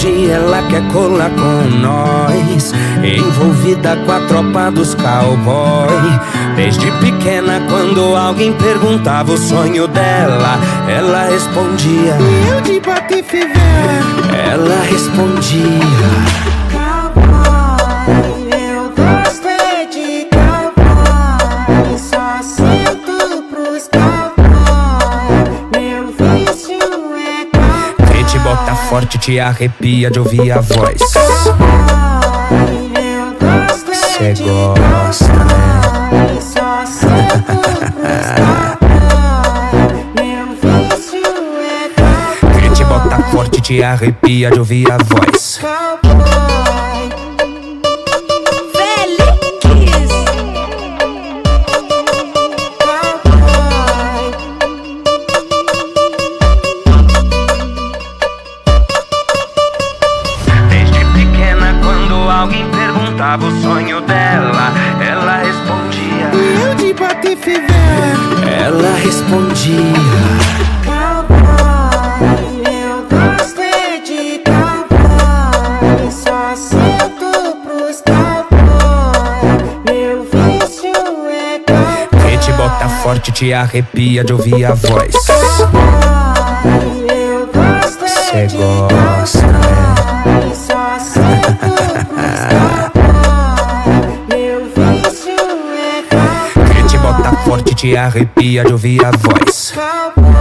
tarde ela quer colar com nós, envolvida com a tropa dos cowboy. Desde pequena, quando alguém perguntava o sonho dela, ela respondia: eu de Patife velho. Ela respondia: cowboy, eu gosto é de cowboy, só sinto pros cowboy, meu vício é cowboy. Quem te bota forte te arrepia de ouvir a voz. Eu gosto Cê gosta, né? Só sinto pros cowboy, meu vício é cowboy. Quem te bota forte te arrepia de ouvir a voz. Desde pequena, quando alguém perguntava o sonho dela, ela respondia: eu de Patife velho. Ela respondia: cowboy, eu gosto é de cowboy, só sinto pros cowboy, meu vício é cowboy. Quem te bota forte te arrepia de ouvir a voz. Eu gosto Cê de gosta, né? cowboy, só sinto pros cowboy, meu vício é cowboy. Quem te bota forte te arrepia de ouvir a voz. Cowboy.